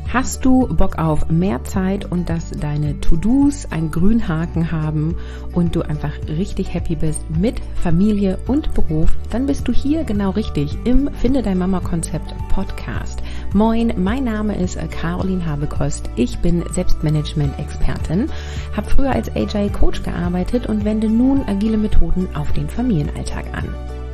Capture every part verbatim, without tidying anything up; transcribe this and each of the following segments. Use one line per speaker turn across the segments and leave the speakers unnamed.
Hast du Bock auf mehr Zeit und dass deine To-Dos einen grünen Haken haben und du einfach richtig happy bist mit Familie und Beruf, dann bist du hier genau richtig im Finde dein Mama Konzept Podcast. Moin, mein Name ist Caroline Habekost. Ich bin Selbstmanagement-Expertin, habe früher als Agile Coach gearbeitet und wende nun agile Methoden auf den Familienalltag an.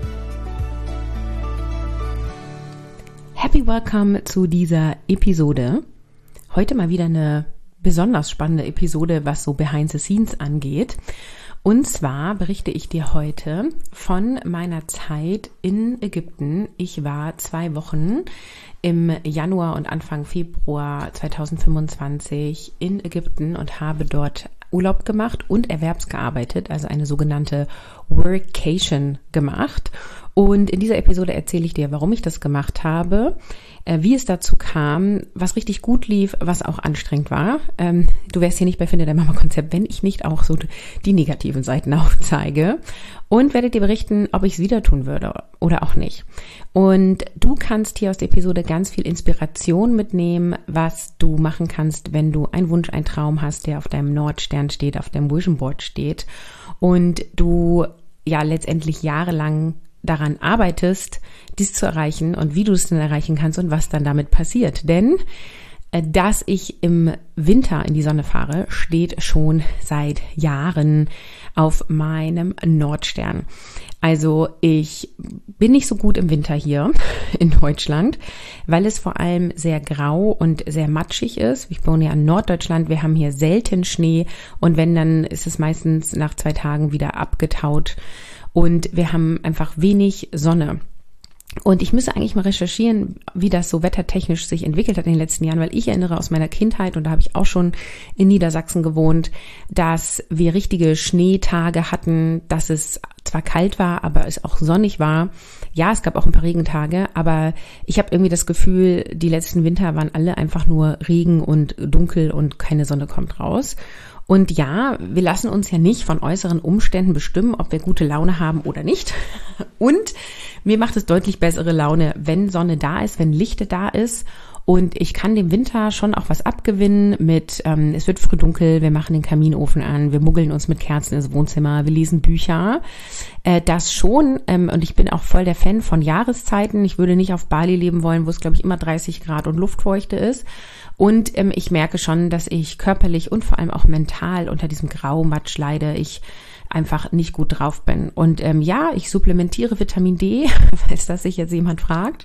Happy Welcome zu dieser Episode. Heute mal wieder eine besonders spannende Episode, was so Behind the Scenes angeht. Und zwar berichte ich dir heute von meiner Zeit in Ägypten. Ich war zwei Wochen im Januar und Anfang Februar zweitausendfünfundzwanzig in Ägypten und habe dort Urlaub gemacht und erwerbsgearbeitet, also eine sogenannte Workation gemacht. Und in dieser Episode erzähle ich dir, warum ich das gemacht habe, äh, wie es dazu kam, was richtig gut lief, was auch anstrengend war. Ähm, du wärst hier nicht bei Finde dein Mama Konzept, wenn ich nicht auch so die negativen Seiten aufzeige, und werde dir berichten, ob ich es wieder tun würde oder auch nicht. Und du kannst hier aus der Episode ganz viel Inspiration mitnehmen, was du machen kannst, wenn du einen Wunsch, einen Traum hast, der auf deinem Nordstern steht, auf deinem Vision Board steht und du ja letztendlich jahrelang daran arbeitest, dies zu erreichen und wie du es dann erreichen kannst und was dann damit passiert. Denn äh, dass ich im Winter in die Sonne fahre, steht schon seit Jahren auf meinem Nordstern. Also ich bin nicht so gut im Winter hier in Deutschland, weil es vor allem sehr grau und sehr matschig ist. Ich wohne ja in Norddeutschland, wir haben hier selten Schnee und wenn, dann ist es meistens nach zwei Tagen wieder abgetaut. Und wir haben einfach wenig Sonne. Und ich müsste eigentlich mal recherchieren, wie das so wettertechnisch sich entwickelt hat in den letzten Jahren, weil ich erinnere aus meiner Kindheit, und da habe ich auch schon in Niedersachsen gewohnt, dass wir richtige Schneetage hatten, dass es zwar kalt war, aber es auch sonnig war. Ja, es gab auch ein paar Regentage, aber ich habe irgendwie das Gefühl, die letzten Winter waren alle einfach nur Regen und dunkel und keine Sonne kommt raus. Und ja, wir lassen uns ja nicht von äußeren Umständen bestimmen, ob wir gute Laune haben oder nicht. Und mir macht es deutlich bessere Laune, wenn Sonne da ist, wenn Licht da ist. Und ich kann dem Winter schon auch was abgewinnen mit, ähm, es wird früh dunkel, wir machen den Kaminofen an, wir muggeln uns mit Kerzen ins Wohnzimmer, wir lesen Bücher. Äh, das schon, ähm, und ich bin auch voll der Fan von Jahreszeiten. Ich würde nicht auf Bali leben wollen, wo es, glaube ich, immer dreißig Grad und Luftfeuchte ist. Und ähm, ich merke schon, dass ich körperlich und vor allem auch mental unter diesem Graumatsch leide. Ich einfach nicht gut drauf bin. Und ähm, ja, ich supplementiere Vitamin D, falls das sich jetzt jemand fragt.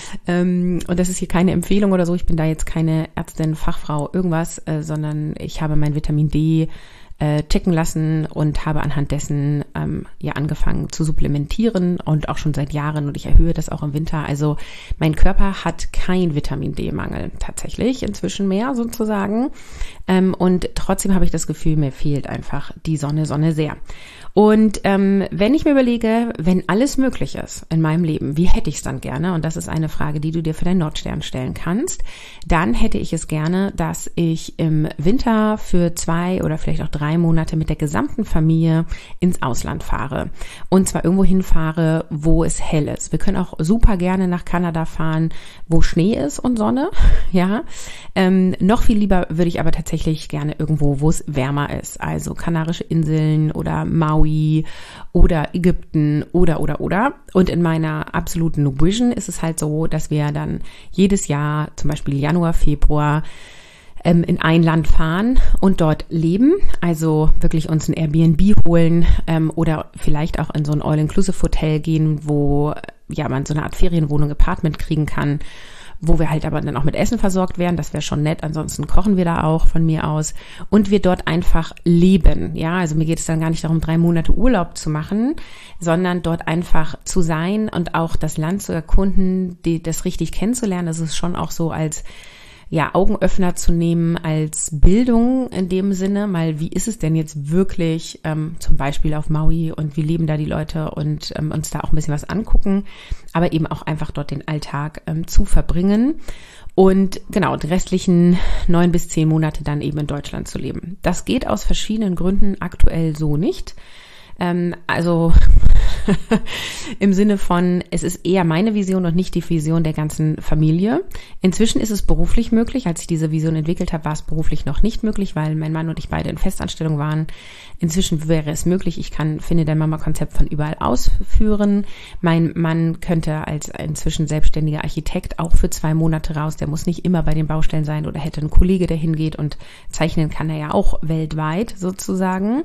Ähm, und das ist hier keine Empfehlung oder so. Ich bin da jetzt keine Ärztin, Fachfrau, irgendwas, äh, sondern ich habe mein Vitamin D äh, checken lassen und habe anhand dessen ähm, ja angefangen zu supplementieren und auch schon seit Jahren, und ich erhöhe das auch im Winter. Also mein Körper hat kein Vitamin D-Mangel tatsächlich inzwischen mehr sozusagen, ähm, und trotzdem habe ich das Gefühl, mir fehlt einfach die Sonne, Sonne sehr. Und ähm, wenn ich mir überlege, wenn alles möglich ist in meinem Leben, wie hätte ich es dann gerne? Und das ist eine Frage, die du dir für deinen Nordstern stellen kannst. Dann hätte ich es gerne, dass ich im Winter für zwei oder vielleicht auch drei Monate mit der gesamten Familie ins Ausland fahre. Und zwar irgendwo hinfahre, wo es hell ist. Wir können auch super gerne nach Kanada fahren, wo Schnee ist und Sonne. Ja, ähm, noch viel lieber würde ich aber tatsächlich gerne irgendwo, wo es wärmer ist. Also Kanarische Inseln oder Maui oder Ägypten oder, oder, oder. Und in meiner absoluten Vision ist es halt so, dass wir dann jedes Jahr, zum Beispiel Januar, Februar, ähm, in ein Land fahren und dort leben. Also wirklich uns ein Airbnb holen ähm, oder vielleicht auch in so ein All-Inclusive-Hotel gehen, wo ja man so eine Art Ferienwohnung, Apartment kriegen kann, wo wir halt aber dann auch mit Essen versorgt werden. Das wäre schon nett. Ansonsten kochen wir da auch von mir aus. Und wir dort einfach leben. Ja, also mir geht es dann gar nicht darum, drei Monate Urlaub zu machen, sondern dort einfach zu sein und auch das Land zu erkunden, die, das richtig kennenzulernen. Das ist schon auch so als ja, Augenöffner zu nehmen, als Bildung in dem Sinne, mal wie ist es denn jetzt wirklich ähm, zum Beispiel auf Maui und wie leben da die Leute und ähm, uns da auch ein bisschen was angucken, aber eben auch einfach dort den Alltag ähm, zu verbringen und genau, die restlichen neun bis zehn Monate dann eben in Deutschland zu leben. Das geht aus verschiedenen Gründen aktuell so nicht. Ähm, also im Sinne von, es ist eher meine Vision und nicht die Vision der ganzen Familie. Inzwischen ist es beruflich möglich. Als ich diese Vision entwickelt habe, war es beruflich noch nicht möglich, weil mein Mann und ich beide in Festanstellung waren. Inzwischen wäre es möglich. Ich kann Finde dein Mama-Konzept von überall ausführen. Mein Mann könnte als inzwischen selbstständiger Architekt auch für zwei Monate raus. Der muss nicht immer bei den Baustellen sein oder hätte einen Kollege, der hingeht, und zeichnen kann er ja auch weltweit sozusagen.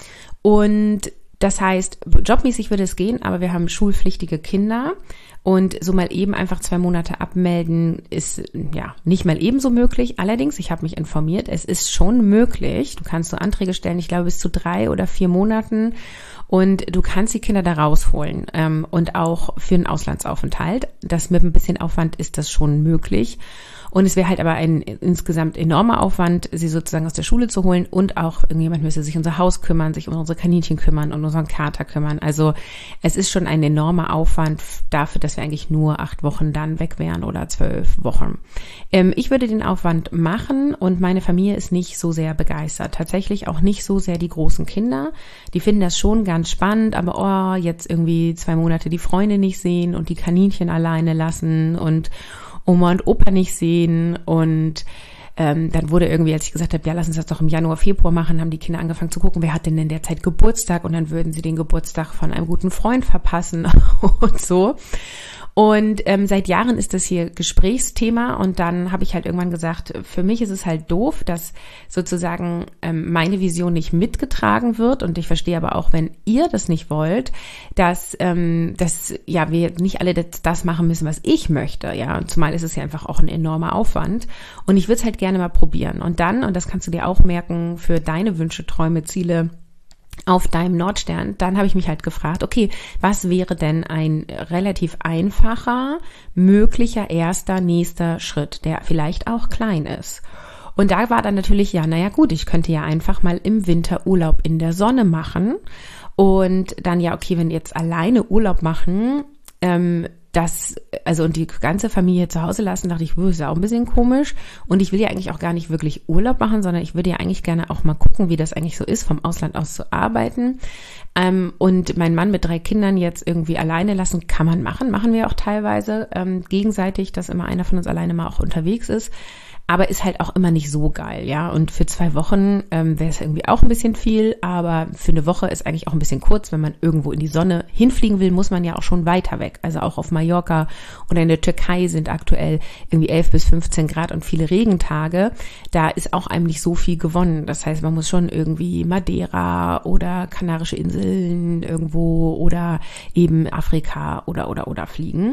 Und das heißt, jobmäßig würde es gehen, aber wir haben schulpflichtige Kinder und so mal eben einfach zwei Monate abmelden ist ja nicht mal ebenso möglich. Allerdings, ich habe mich informiert, es ist schon möglich. Du kannst so Anträge stellen, ich glaube bis zu drei oder vier Monaten, und du kannst die Kinder da rausholen, ähm, und auch für einen Auslandsaufenthalt. Das mit ein bisschen Aufwand ist das schon möglich. Und es wäre halt aber ein insgesamt enormer Aufwand, sie sozusagen aus der Schule zu holen, und auch irgendjemand müsste sich um unser Haus kümmern, sich um unsere Kaninchen kümmern und unseren Kater kümmern. Also es ist schon ein enormer Aufwand dafür, dass wir eigentlich nur acht Wochen dann weg wären oder zwölf Wochen. Ähm, ich würde den Aufwand machen, und meine Familie ist nicht so sehr begeistert. Tatsächlich auch nicht so sehr die großen Kinder. Die finden das schon ganz spannend, aber oh, jetzt irgendwie zwei Monate die Freunde nicht sehen und die Kaninchen alleine lassen und Oma und Opa nicht sehen. Und ähm, dann wurde irgendwie, als ich gesagt habe, ja, lass uns das doch im Januar, Februar machen, haben die Kinder angefangen zu gucken, wer hat denn in der Zeit Geburtstag, und dann würden sie den Geburtstag von einem guten Freund verpassen und so. Und ähm, seit Jahren ist das hier Gesprächsthema, und dann habe ich halt irgendwann gesagt, für mich ist es halt doof, dass sozusagen ähm, meine Vision nicht mitgetragen wird, und ich verstehe aber auch, wenn ihr das nicht wollt, dass, ähm, dass ja wir nicht alle das, das machen müssen, was ich möchte, ja, und zumal ist es ja einfach auch ein enormer Aufwand, und ich würde es halt gerne mal probieren. Und dann, und das kannst du dir auch merken für deine Wünsche, Träume, Ziele auf deinem Nordstern, dann habe ich mich halt gefragt, okay, was wäre denn ein relativ einfacher, möglicher erster, nächster Schritt, der vielleicht auch klein ist? Und da war dann natürlich, ja, naja gut, ich könnte ja einfach mal im Winter Urlaub in der Sonne machen, und dann ja, okay, wenn jetzt alleine Urlaub machen, ähm, das, also und die ganze Familie zu Hause lassen, dachte ich, das ist ja auch ein bisschen komisch, und ich will ja eigentlich auch gar nicht wirklich Urlaub machen, sondern ich würde ja eigentlich gerne auch mal gucken, wie das eigentlich so ist, vom Ausland aus zu arbeiten. Ähm, und meinen Mann mit drei Kindern jetzt irgendwie alleine lassen, kann man machen, machen wir auch teilweise ähm, gegenseitig, dass immer einer von uns alleine mal auch unterwegs ist. Aber ist halt auch immer nicht so geil, ja. Und für zwei Wochen ähm, wäre es irgendwie auch ein bisschen viel, aber für eine Woche ist eigentlich auch ein bisschen kurz. Wenn man irgendwo in die Sonne hinfliegen will, muss man ja auch schon weiter weg. Also auch auf Mallorca oder in der Türkei sind aktuell irgendwie elf bis fünfzehn Grad und viele Regentage. Da ist auch einem nicht so viel gewonnen. Das heißt, man muss schon irgendwie Madeira oder Kanarische Inseln irgendwo oder eben Afrika oder oder oder fliegen.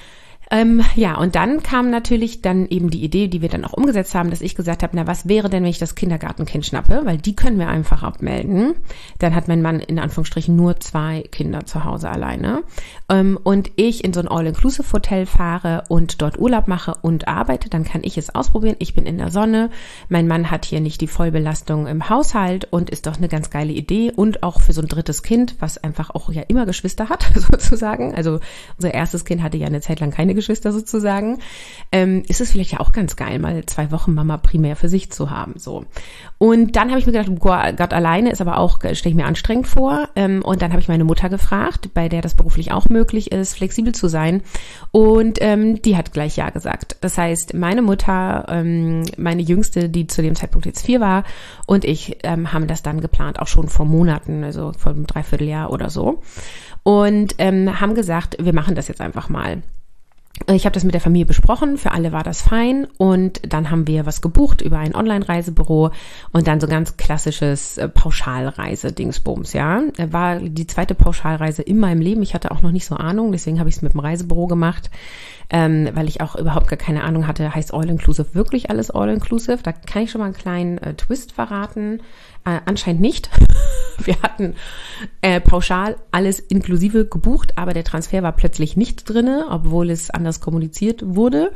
Ähm, ja, und dann kam natürlich dann eben die Idee, die wir dann auch umgesetzt haben, dass ich gesagt habe, na, was wäre denn, wenn ich das Kindergartenkind schnappe? Weil die können wir einfach abmelden. Dann hat mein Mann in Anführungsstrichen nur zwei Kinder zu Hause alleine. Ähm, und ich in so ein All-Inclusive-Hotel fahre und dort Urlaub mache und arbeite, dann kann ich es ausprobieren. Ich bin in der Sonne. Mein Mann hat hier nicht die Vollbelastung im Haushalt und ist doch eine ganz geile Idee. Und auch für so ein drittes Kind, was einfach auch ja immer Geschwister hat, sozusagen. Also unser erstes Kind hatte ja eine Zeit lang keine Geschwister sozusagen, ähm, ist es vielleicht ja auch ganz geil, mal zwei Wochen Mama primär für sich zu haben. So. Und dann habe ich mir gedacht, oh Gott, alleine ist aber auch, stelle ich mir anstrengend vor. Ähm, und dann habe ich meine Mutter gefragt, bei der das beruflich auch möglich ist, flexibel zu sein. Und ähm, die hat gleich Ja gesagt. Das heißt, meine Mutter, ähm, meine Jüngste, die zu dem Zeitpunkt jetzt vier war, und ich ähm, haben das dann geplant, auch schon vor Monaten, also vor einem Dreivierteljahr oder so. Und ähm, haben gesagt, wir machen das jetzt einfach mal. Ich habe das mit der Familie besprochen, für alle war das fein, und dann haben wir was gebucht über ein Online-Reisebüro und dann so ganz klassisches äh, Pauschalreise-Dingsbums, ja. War die zweite Pauschalreise in meinem Leben, ich hatte auch noch nicht so Ahnung, deswegen habe ich es mit dem Reisebüro gemacht, ähm, weil ich auch überhaupt gar keine Ahnung hatte, heißt All-Inclusive wirklich alles All-Inclusive? Da kann ich schon mal einen kleinen äh, Twist verraten. Äh, anscheinend nicht. Wir hatten äh, pauschal alles inklusive gebucht, aber der Transfer war plötzlich nicht drinne, obwohl es anders kommuniziert wurde.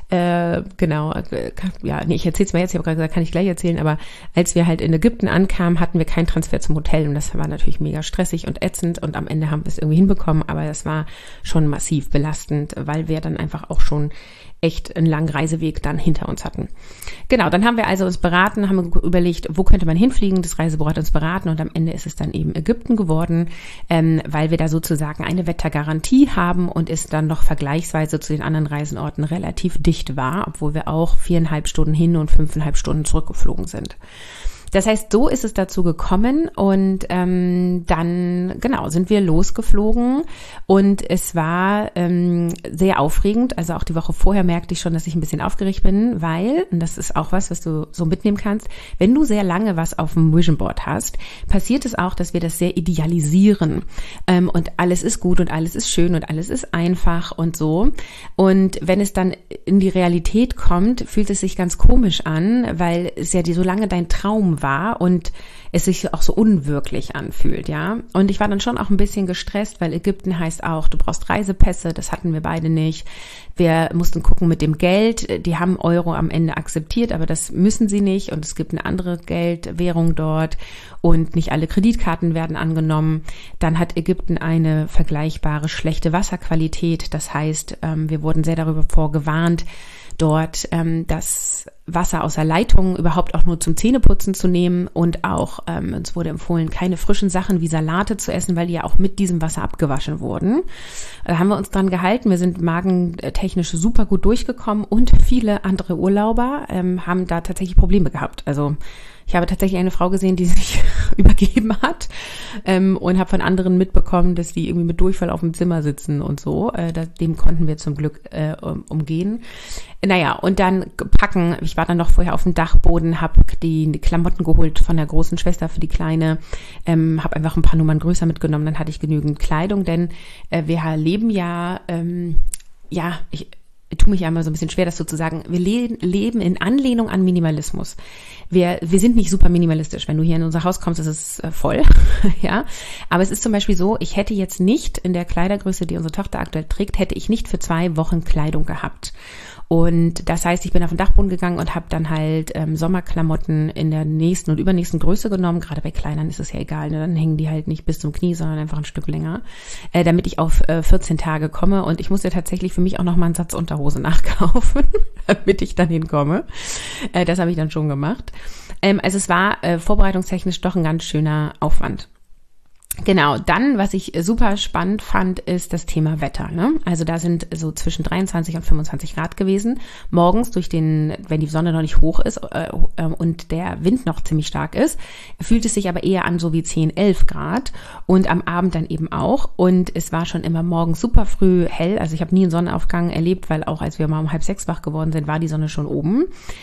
Äh, genau, äh, ja, nee, ich erzähl's mal jetzt, ich habe gerade gesagt, kann ich gleich erzählen, aber als wir halt in Ägypten ankamen, hatten wir keinen Transfer zum Hotel, und das war natürlich mega stressig und ätzend, und am Ende haben wir es irgendwie hinbekommen, aber das war schon massiv belastend, weil wir dann einfach auch schon echt einen langen Reiseweg dann hinter uns hatten. Genau, dann haben wir also uns beraten, haben überlegt, wo könnte man hinfliegen. Das Reisebüro hat uns beraten und am Ende ist es dann eben Ägypten geworden, ähm, weil wir da sozusagen eine Wettergarantie haben und es dann noch vergleichsweise zu den anderen Reisenorten relativ dicht war, obwohl wir auch viereinhalb Stunden hin und fünfeinhalb Stunden zurückgeflogen sind. Das heißt, so ist es dazu gekommen und ähm, dann, genau, sind wir losgeflogen und es war ähm, sehr aufregend. Also auch die Woche vorher merkte ich schon, dass ich ein bisschen aufgeregt bin, weil, und das ist auch was, was du so mitnehmen kannst, wenn du sehr lange was auf dem Vision Board hast, passiert es auch, dass wir das sehr idealisieren ähm, und alles ist gut und alles ist schön und alles ist einfach und so. Und wenn es dann in die Realität kommt, fühlt es sich ganz komisch an, weil es ja die, so lange dein Traum war und es sich auch so unwirklich anfühlt, ja. Und ich war dann schon auch ein bisschen gestresst, weil Ägypten heißt auch, du brauchst Reisepässe, das hatten wir beide nicht. Wir mussten gucken mit dem Geld, die haben Euro am Ende akzeptiert, aber das müssen sie nicht und es gibt eine andere Geldwährung dort und nicht alle Kreditkarten werden angenommen. Dann hat Ägypten eine vergleichbare schlechte Wasserqualität, das heißt, wir wurden sehr darüber vorgewarnt, dort ähm, das Wasser aus der Leitung überhaupt auch nur zum Zähneputzen zu nehmen und auch, ähm, uns wurde empfohlen, keine frischen Sachen wie Salate zu essen, weil die ja auch mit diesem Wasser abgewaschen wurden. Da haben wir uns dran gehalten. Wir sind magentechnisch super gut durchgekommen und viele andere Urlauber ähm, haben da tatsächlich Probleme gehabt. Also ich habe tatsächlich eine Frau gesehen, die sich übergeben hat ähm, und habe von anderen mitbekommen, dass die irgendwie mit Durchfall auf dem Zimmer sitzen und so. Äh, das, dem konnten wir zum Glück äh, umgehen. Naja, und dann packen. Ich war dann noch vorher auf dem Dachboden, habe die, die Klamotten geholt von der großen Schwester für die Kleine, ähm, habe einfach ein paar Nummern größer mitgenommen, dann hatte ich genügend Kleidung, denn äh, wir leben ja, ähm, ja, ich tue mich ja immer so ein bisschen schwer, das so zu sagen. Wir le- leben in Anlehnung an Minimalismus. Wir, wir sind nicht super minimalistisch. Wenn du hier in unser Haus kommst, ist es äh, voll, ja. Aber es ist zum Beispiel so, ich hätte jetzt nicht in der Kleidergröße, die unsere Tochter aktuell trägt, hätte ich nicht für zwei Wochen Kleidung gehabt. Und das heißt, ich bin auf den Dachboden gegangen und habe dann halt ähm, Sommerklamotten in der nächsten und übernächsten Größe genommen. Gerade bei Kleinern ist es ja egal, ne? Dann hängen die halt nicht bis zum Knie, sondern einfach ein Stück länger, äh, damit ich auf äh, vierzehn Tage komme. Und ich musste tatsächlich für mich auch noch mal einen Satz Unterhose nachkaufen, damit ich dann hinkomme. Äh, das habe ich dann schon gemacht. Ähm, also es war äh, vorbereitungstechnisch doch ein ganz schöner Aufwand. Genau, dann, was ich super spannend fand, ist das Thema Wetter. Ne? Also da sind so zwischen dreiundzwanzig und fünfundzwanzig Grad gewesen. Morgens durch den, wenn die Sonne noch nicht hoch ist äh, und der Wind noch ziemlich stark ist, fühlt es sich aber eher an so wie zehn, elf Grad und am Abend dann eben auch. Und es war schon immer morgens super früh hell. Also ich habe nie einen Sonnenaufgang erlebt, weil auch als wir mal um halb sechs wach geworden sind, war die Sonne schon oben.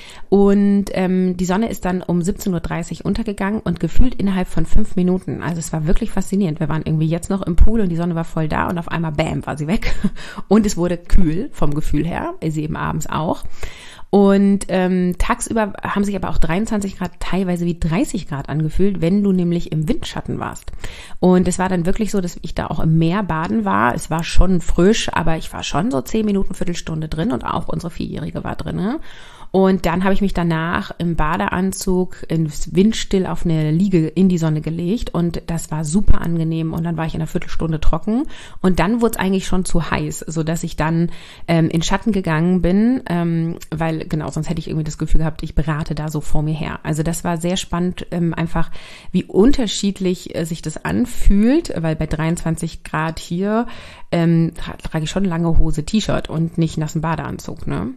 Und ähm, die Sonne ist dann um siebzehn Uhr dreißig untergegangen und gefühlt innerhalb von fünf Minuten. Also es war wirklich faszinierend. Wir waren irgendwie jetzt noch im Pool und die Sonne war voll da und auf einmal bam, war sie weg. Und es wurde kühl vom Gefühl her, sie eben abends auch. Und ähm, tagsüber haben sich aber auch dreiundzwanzig Grad teilweise wie dreißig Grad angefühlt, wenn du nämlich im Windschatten warst. Und es war dann wirklich so, dass ich da auch im Meer baden war. Es war schon frisch, aber ich war schon so zehn Minuten, Viertelstunde drin und auch unsere Vierjährige war drin. Ne? Und dann habe ich mich danach im Badeanzug ins Windstill auf eine Liege in die Sonne gelegt und das war super angenehm und dann war ich in einer Viertelstunde trocken und dann wurde es eigentlich schon zu heiß, sodass ich dann ähm, in Schatten gegangen bin, ähm, weil genau, sonst hätte ich irgendwie das Gefühl gehabt, ich berate da so vor mir her. Also das war sehr spannend, ähm, einfach wie unterschiedlich äh, sich das anfühlt, weil bei dreiundzwanzig Grad hier ähm, tra- trage ich schon lange Hose, T-Shirt und nicht nassen Badeanzug, ne?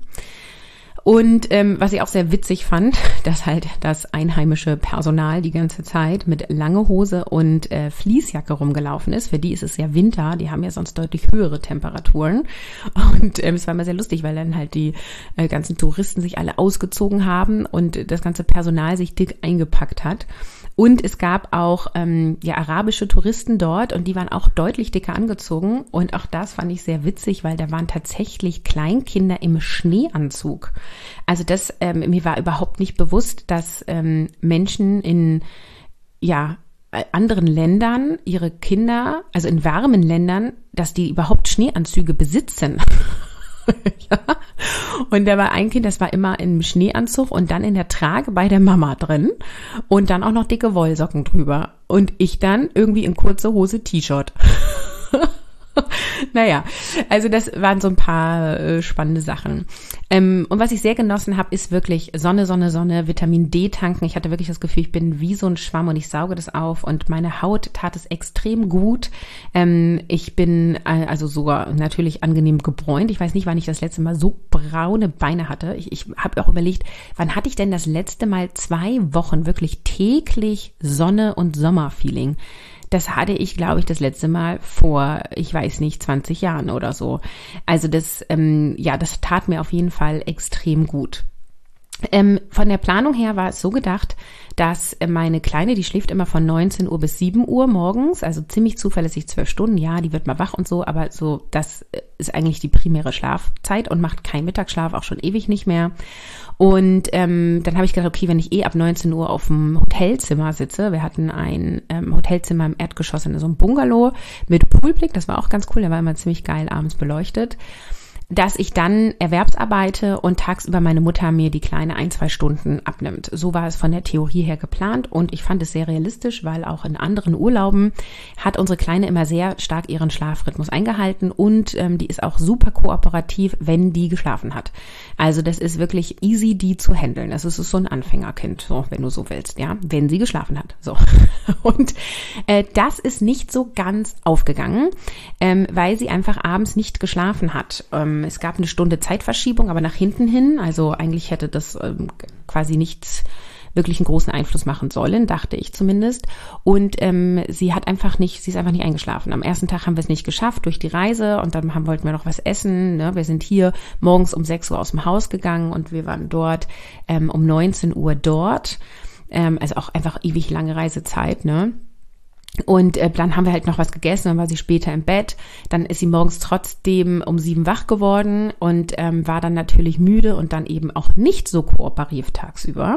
Und ähm, was ich auch sehr witzig fand, dass halt das einheimische Personal die ganze Zeit mit lange Hose und äh, Fließjacke rumgelaufen ist. Für die ist es ja Winter, die haben ja sonst deutlich höhere Temperaturen. Und ähm, es war immer sehr lustig, weil dann halt die äh, ganzen Touristen sich alle ausgezogen haben und das ganze Personal sich dick eingepackt hat. Und es gab auch ähm, ja arabische Touristen dort und die waren auch deutlich dicker angezogen. Und auch das fand ich sehr witzig, weil da waren tatsächlich Kleinkinder im Schneeanzug. Also das, ähm, mir war überhaupt nicht bewusst, dass ähm, Menschen in ja anderen Ländern ihre Kinder, also in warmen Ländern, dass die überhaupt Schneeanzüge besitzen. Ja. Und da war ein Kind, das war immer im Schneeanzug und dann in der Trage bei der Mama drin und dann auch noch dicke Wollsocken drüber. Und ich dann irgendwie in kurze Hose, T-Shirt. Naja, also das waren so ein paar äh, spannende Sachen. Ähm, und was ich sehr genossen habe, ist wirklich Sonne, Sonne, Sonne, Vitamin D tanken. Ich hatte wirklich das Gefühl, ich bin wie so ein Schwamm und ich sauge das auf und meine Haut tat es extrem gut. Ähm, ich bin äh, also sogar natürlich angenehm gebräunt. Ich weiß nicht, wann ich das letzte Mal so braune Beine hatte. Ich, ich habe auch überlegt, wann hatte ich denn das letzte Mal zwei Wochen wirklich täglich Sonne- und Sommerfeeling? Das hatte ich, glaube ich, das letzte Mal vor, ich weiß nicht, zwanzig Jahren oder so. Also das, ähm, ja, das tat mir auf jeden Fall extrem gut. Ähm, von der Planung her war es so gedacht, dass meine Kleine, die schläft immer von neunzehn Uhr bis sieben Uhr morgens, also ziemlich zuverlässig zwölf Stunden, ja, die wird mal wach und so, aber so, das ist eigentlich die primäre Schlafzeit und macht keinen Mittagsschlaf, auch schon ewig nicht mehr. Und ähm, dann habe ich gedacht, okay, wenn ich eh ab neunzehn Uhr auf dem Hotelzimmer sitze, wir hatten ein ähm, Hotelzimmer im Erdgeschoss in so einem Bungalow mit Poolblick, das war auch ganz cool, der war immer ziemlich geil abends beleuchtet, dass ich dann erwerbsarbeite und tagsüber meine Mutter mir die Kleine ein, zwei Stunden abnimmt. So war es von der Theorie her geplant und ich fand es sehr realistisch, weil auch in anderen Urlauben hat unsere Kleine immer sehr stark ihren Schlafrhythmus eingehalten und ähm, die ist auch super kooperativ, wenn die geschlafen hat. Also das ist wirklich easy, die zu handeln. Das ist so ein Anfängerkind, so, wenn du so willst, ja, wenn sie geschlafen hat. So. Und äh, das ist nicht so ganz aufgegangen, ähm, weil sie einfach abends nicht geschlafen hat. Ähm, Es gab eine Stunde Zeitverschiebung, aber nach hinten hin, also eigentlich hätte das ähm, quasi nichts wirklich einen großen Einfluss machen sollen, dachte ich zumindest. Und ähm, sie hat einfach nicht, sie ist einfach nicht eingeschlafen. Am ersten Tag haben wir es nicht geschafft durch die Reise und dann haben, wollten wir noch was essen. Ne? Wir sind hier morgens um sechs Uhr aus dem Haus gegangen und wir waren dort ähm, um neunzehn Uhr dort. Ähm, also auch einfach ewig lange Reisezeit, ne? Und äh, dann haben wir halt noch was gegessen, dann war sie später im Bett, dann ist sie morgens trotzdem um sieben wach geworden und ähm, war dann natürlich müde und dann eben auch nicht so kooperativ tagsüber.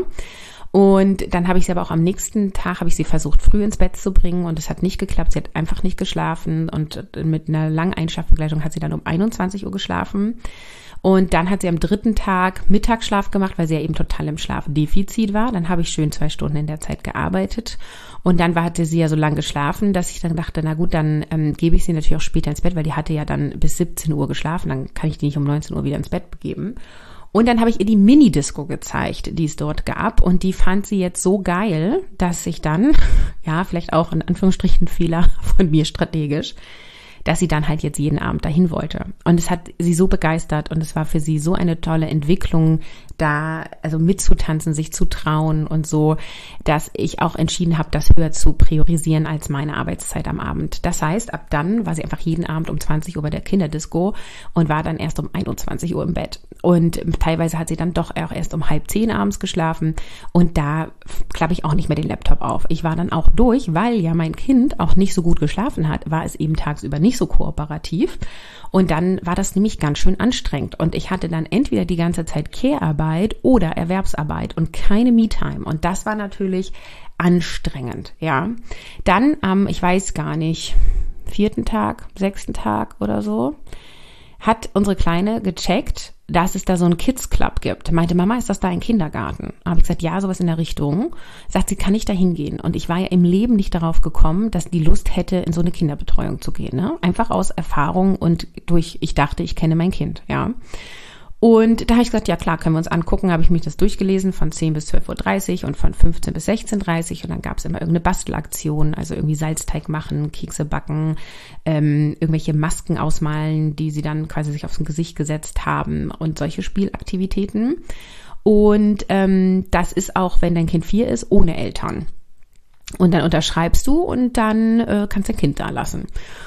Und dann habe ich sie aber auch am nächsten Tag, habe ich sie versucht, früh ins Bett zu bringen und es hat nicht geklappt, sie hat einfach nicht geschlafen und mit einer langen Einschlafbegleitung hat sie dann um einundzwanzig Uhr geschlafen. Und dann hat sie am dritten Tag Mittagsschlaf gemacht, weil sie ja eben total im Schlafdefizit war. Dann habe ich schön zwei Stunden in der Zeit gearbeitet. Und dann war, hatte sie ja so lange geschlafen, dass ich dann dachte, na gut, dann ähm, gebe ich sie natürlich auch später ins Bett, weil die hatte ja dann bis siebzehn Uhr geschlafen. Dann kann ich die nicht um neunzehn Uhr wieder ins Bett begeben. Und dann habe ich ihr die Mini-Disco gezeigt, die es dort gab. Und die fand sie jetzt so geil, dass ich dann, ja, vielleicht auch in Anführungsstrichen Fehler von mir strategisch, dass sie dann halt jetzt jeden Abend dahin wollte. Und es hat sie so begeistert und es war für sie so eine tolle Entwicklung, da also mitzutanzen, sich zu trauen und so, dass ich auch entschieden habe, das höher zu priorisieren als meine Arbeitszeit am Abend. Das heißt, ab dann war sie einfach jeden Abend um zwanzig Uhr bei der Kinderdisco und war dann erst um einundzwanzig Uhr im Bett. Und teilweise hat sie dann doch auch erst um halb zehn abends geschlafen und da klappe ich auch nicht mehr den Laptop auf. Ich war dann auch durch, weil ja mein Kind auch nicht so gut geschlafen hat, war es eben tagsüber nicht so kooperativ. Und dann war das nämlich ganz schön anstrengend. Und ich hatte dann entweder die ganze Zeit Care-Arbeit oder Erwerbsarbeit und keine Me-Time. Und das war natürlich anstrengend, ja. Dann am, ich weiß gar nicht, vierten Tag, sechsten Tag oder so, hat unsere Kleine gecheckt, dass es da so einen Kids Club gibt. Meinte, Mama, ist das da ein Kindergarten? Habe ich gesagt, ja, sowas in der Richtung. Sagt sie, kann ich da hingehen? Und ich war ja im Leben nicht darauf gekommen, dass die Lust hätte, in so eine Kinderbetreuung zu gehen. Ne? Einfach aus Erfahrung und durch, ich dachte, ich kenne mein Kind, ja. Und da habe ich gesagt, ja klar, können wir uns angucken, habe ich mich das durchgelesen von zehn bis zwölf Uhr dreißig und von fünfzehn bis sechzehn Uhr dreißig und dann gab es immer irgendeine Bastelaktion, also irgendwie Salzteig machen, Kekse backen, ähm, irgendwelche Masken ausmalen, die sie dann quasi sich aufs Gesicht gesetzt haben und solche Spielaktivitäten. Und ähm, das ist auch, wenn dein Kind vier ist, ohne Eltern. Und dann unterschreibst du und dann äh, kannst dein Kind da lassen.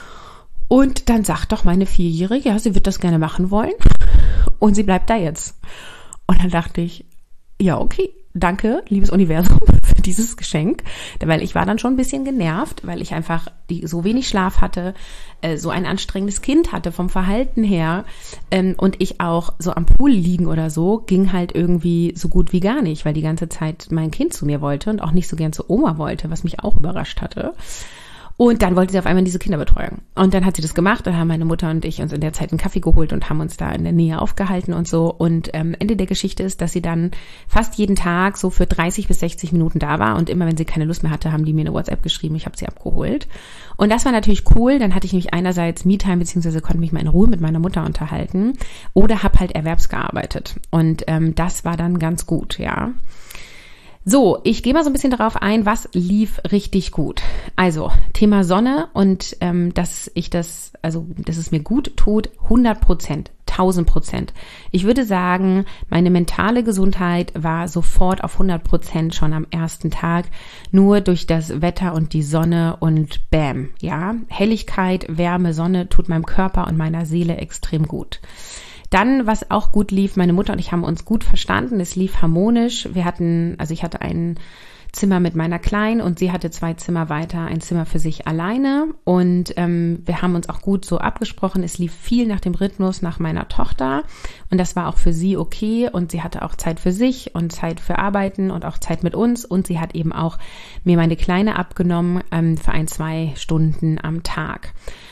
Und dann sagt doch meine Vierjährige, ja, sie wird das gerne machen wollen und sie bleibt da jetzt. Und dann dachte ich, ja, okay, danke, liebes Universum, für dieses Geschenk, weil ich war dann schon ein bisschen genervt, weil ich einfach die, so wenig Schlaf hatte, äh, so ein anstrengendes Kind hatte vom Verhalten her ähm, und ich auch so am Pool liegen oder so, ging halt irgendwie so gut wie gar nicht, weil die ganze Zeit mein Kind zu mir wollte und auch nicht so gern zur Oma wollte, was mich auch überrascht hatte. Und dann wollte sie auf einmal in diese Kinderbetreuung. Und dann hat sie das gemacht. Dann haben meine Mutter und ich uns in der Zeit einen Kaffee geholt und haben uns da in der Nähe aufgehalten und so. Und ähm, Ende der Geschichte ist, dass sie dann fast jeden Tag so für dreißig bis sechzig Minuten da war. Und immer, wenn sie keine Lust mehr hatte, haben die mir eine WhatsApp geschrieben. Ich habe sie abgeholt. Und das war natürlich cool. Dann hatte ich mich einerseits Me-Time, beziehungsweise konnte mich mal in Ruhe mit meiner Mutter unterhalten. Oder habe halt erwerbsgearbeitet. Und ähm, das war dann ganz gut, ja. So, ich gehe mal so ein bisschen darauf ein, was lief richtig gut. Also, Thema Sonne und ähm, dass ich das, also dass es mir gut tut, hundert Prozent, tausend Prozent. Ich würde sagen, meine mentale Gesundheit war sofort auf hundert Prozent schon am ersten Tag, nur durch das Wetter und die Sonne und bam, ja. Helligkeit, Wärme, Sonne tut meinem Körper und meiner Seele extrem gut. Dann, was auch gut lief, meine Mutter und ich haben uns gut verstanden, es lief harmonisch. Wir hatten, also ich hatte ein Zimmer mit meiner Kleinen und sie hatte zwei Zimmer weiter, ein Zimmer für sich alleine. Und ähm, wir haben uns auch gut so abgesprochen. Es lief viel nach dem Rhythmus nach meiner Tochter und das war auch für sie okay. Und sie hatte auch Zeit für sich und Zeit für Arbeiten und auch Zeit mit uns. Und sie hat eben auch mir meine Kleine abgenommen ähm, für ein, zwei Stunden am Tag.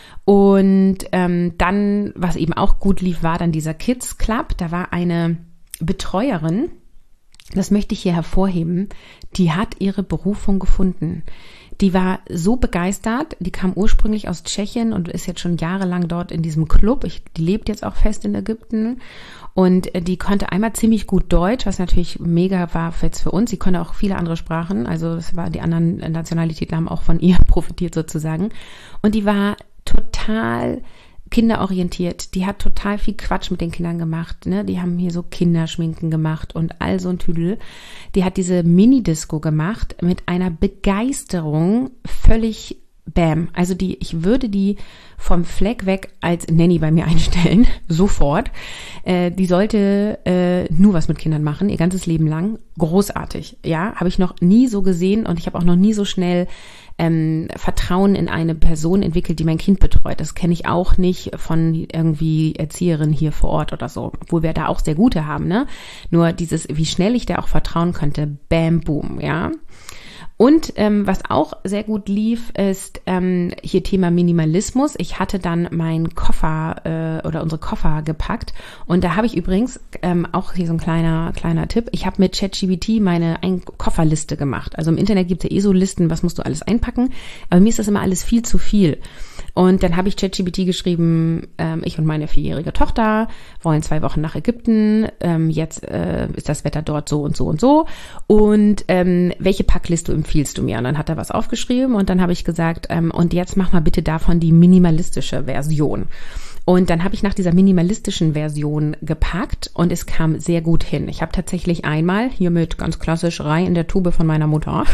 Und ähm, dann, was eben auch gut lief, war dann dieser Kids Club. Da war eine Betreuerin, das möchte ich hier hervorheben, die hat ihre Berufung gefunden. Die war so begeistert, die kam ursprünglich aus Tschechien und ist jetzt schon jahrelang dort in diesem Club. Ich, die lebt jetzt auch fest in Ägypten und die konnte einmal ziemlich gut Deutsch, was natürlich mega war jetzt für uns. Sie konnte auch viele andere Sprachen, also das war, die anderen Nationalitäten haben auch von ihr profitiert sozusagen. Und die war total kinderorientiert. Die hat total viel Quatsch mit den Kindern gemacht. Ne? Die haben hier so Kinderschminken gemacht und all so ein Tüdel. Die hat diese Mini-Disco gemacht mit einer Begeisterung, völlig bam. Also die, ich würde die vom Fleck weg als Nanny bei mir einstellen, sofort. Äh, die sollte äh, nur was mit Kindern machen, ihr ganzes Leben lang. Großartig, ja, habe ich noch nie so gesehen und ich habe auch noch nie so schnell ähm, Vertrauen in eine Person entwickelt, die mein Kind betreut. Das kenne ich auch nicht von irgendwie Erzieherin hier vor Ort oder so, obwohl wir da auch sehr gute haben, ne? Nur dieses, wie schnell ich da auch vertrauen könnte, bam, boom, ja. Und ähm, was auch sehr gut lief, ist ähm, hier Thema Minimalismus. Ich hatte dann meinen Koffer äh, oder unsere Koffer gepackt und da habe ich übrigens ähm, auch hier so ein kleiner kleiner Tipp. Ich habe mit ChatGPT meine Ein- Kofferliste gemacht. Also im Internet gibt es ja eh so Listen, was musst du alles einpacken. Aber mir ist das immer alles viel zu viel. Und dann habe ich ChatGPT geschrieben, ähm, ich und meine vierjährige Tochter wollen zwei Wochen nach Ägypten. Ähm, jetzt äh, ist das Wetter dort so und so und so. Und ähm, welche Packliste empfiehlst du mir? Und dann hat er was aufgeschrieben und dann habe ich gesagt, ähm, und jetzt mach mal bitte davon die minimalistische Version. Und dann habe ich nach dieser minimalistischen Version gepackt und es kam sehr gut hin. Ich habe tatsächlich einmal, hiermit ganz klassisch, rein in der Tube von meiner Mutter,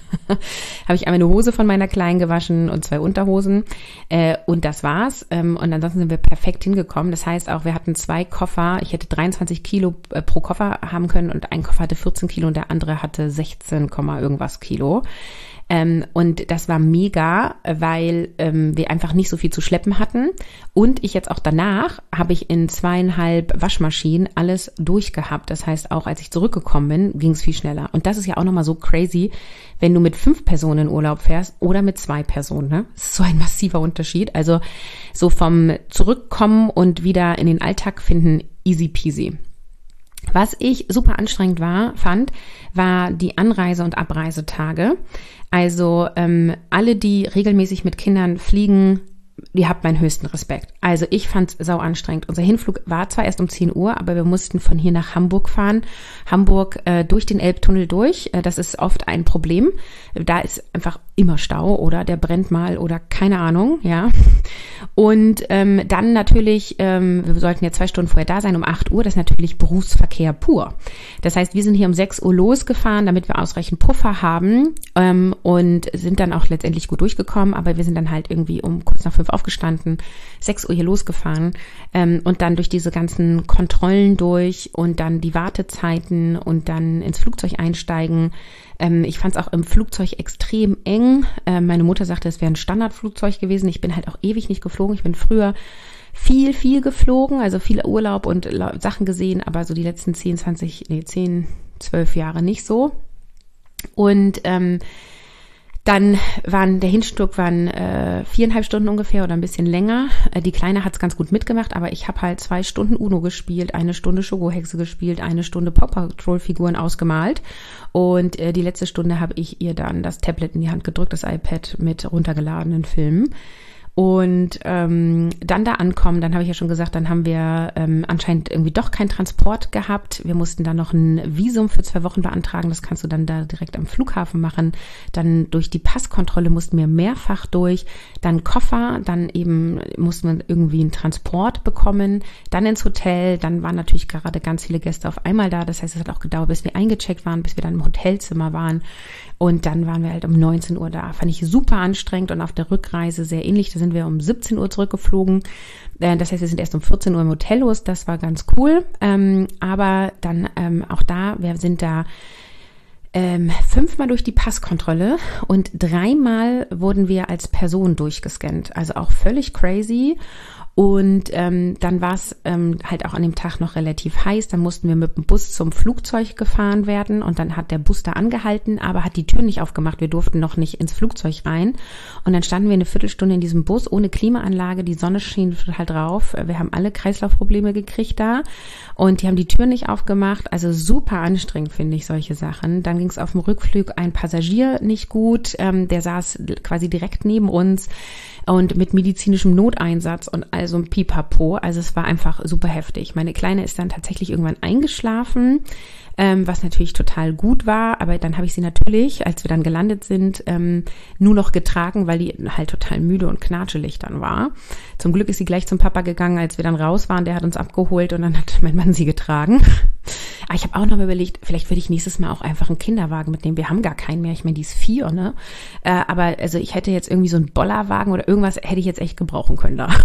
habe ich einmal eine Hose von meiner Kleinen gewaschen und zwei Unterhosen äh, und das war's. Ähm, und ansonsten sind wir perfekt hingekommen. Das heißt auch, wir hatten zwei Koffer. Ich hätte dreiundzwanzig Kilo äh, pro Koffer haben können und ein Koffer hatte vierzehn Kilo und der andere hatte sechzehn, irgendwas Kilo. Ähm, und das war mega, weil ähm, wir einfach nicht so viel zu schleppen hatten. Und ich jetzt auch danach habe ich in zweieinhalb Waschmaschinen alles durchgehabt. Das heißt, auch als ich zurückgekommen bin, ging es viel schneller. Und das ist ja auch nochmal so crazy, wenn du mit fünf Personen in Urlaub fährst oder mit zwei Personen. Ne? Das ist so ein massiver Unterschied. Also so vom Zurückkommen und wieder in den Alltag finden, easy peasy. Was ich super anstrengend war, fand, war die Anreise- und Abreisetage. Also ähm, alle, die regelmäßig mit Kindern fliegen, ihr habt meinen höchsten Respekt. Also ich fand's sau anstrengend. Unser Hinflug war zwar erst um zehn Uhr, aber wir mussten von hier nach Hamburg fahren. Hamburg äh, durch den Elbtunnel durch. Äh, das ist oft ein Problem. Da ist einfach immer Stau oder der brennt mal oder keine Ahnung, ja. Und ähm, dann natürlich, ähm, wir sollten ja zwei Stunden vorher da sein, um acht Uhr. Das ist natürlich Berufsverkehr pur. Das heißt, wir sind hier um sechs Uhr losgefahren, damit wir ausreichend Puffer haben ähm, und sind dann auch letztendlich gut durchgekommen. Aber wir sind dann halt irgendwie um kurz nach fünf aufgestanden, sechs Uhr hier losgefahren ähm, und dann durch diese ganzen Kontrollen durch und dann die Wartezeiten und dann ins Flugzeug einsteigen. Ähm, ich fand es auch im Flugzeug extrem eng. Ähm, meine Mutter sagte, es wäre ein Standardflugzeug gewesen. Ich bin halt auch ewig nicht geflogen. Ich bin früher viel, viel geflogen, also viel Urlaub und Sachen gesehen, aber so die letzten zehn, zwanzig, nee, zehn, zwölf Jahre nicht so. Und ähm, Dann waren, der Hinflug waren äh, viereinhalb Stunden ungefähr oder ein bisschen länger. Äh, die Kleine hat's ganz gut mitgemacht, aber ich habe halt zwei Stunden Uno gespielt, eine Stunde Schokohexe gespielt, eine Stunde Paw Patrol Figuren ausgemalt und äh, die letzte Stunde habe ich ihr dann das Tablet in die Hand gedrückt, das iPad mit runtergeladenen Filmen. Und ähm, dann da ankommen, dann habe ich ja schon gesagt, dann haben wir ähm, anscheinend irgendwie doch keinen Transport gehabt. Wir mussten dann noch ein Visum für zwei Wochen beantragen. Das kannst du dann da direkt am Flughafen machen. Dann durch die Passkontrolle mussten wir mehrfach durch. Dann Koffer, dann eben mussten wir irgendwie einen Transport bekommen. Dann ins Hotel. Dann waren natürlich gerade ganz viele Gäste auf einmal da. Das heißt, es hat auch gedauert, bis wir eingecheckt waren, bis wir dann im Hotelzimmer waren. Und dann waren wir halt um neunzehn Uhr da. Fand ich super anstrengend und auf der Rückreise sehr ähnlich. Da sind wir um siebzehn Uhr zurückgeflogen. Das heißt, wir sind erst um vierzehn Uhr im Hotel los. Das war ganz cool. Aber dann auch da, wir sind da fünfmal durch die Passkontrolle und dreimal wurden wir als Person durchgescannt. Also auch völlig crazy. Und ähm, dann war es ähm, halt auch an dem Tag noch relativ heiß. Dann mussten wir mit dem Bus zum Flugzeug gefahren werden und dann hat der Bus da angehalten, aber hat die Tür nicht aufgemacht. Wir durften noch nicht ins Flugzeug rein. Und dann standen wir eine Viertelstunde in diesem Bus ohne Klimaanlage. Die Sonne schien total drauf. Wir haben alle Kreislaufprobleme gekriegt da und die haben die Tür nicht aufgemacht. Also super anstrengend, finde ich, solche Sachen. Dann ging es auf dem Rückflug ein Passagier nicht gut. Ähm, der saß quasi direkt neben uns und mit medizinischem Noteinsatz und all so ein Pipapo. Also es war einfach super heftig. Meine Kleine ist dann tatsächlich irgendwann eingeschlafen, ähm, was natürlich total gut war. Aber dann habe ich sie natürlich, als wir dann gelandet sind, ähm, nur noch getragen, weil die halt total müde und knatschelig dann war. Zum Glück ist sie gleich zum Papa gegangen, als wir dann raus waren. Der hat uns abgeholt und dann hat mein Mann sie getragen. Aber ich habe auch noch überlegt, vielleicht würde ich nächstes Mal auch einfach einen Kinderwagen mitnehmen. Wir haben gar keinen mehr. Ich meine, die ist vier, ne? Äh, aber also ich hätte jetzt irgendwie so einen Bollerwagen oder irgendwas hätte ich jetzt echt gebrauchen können da.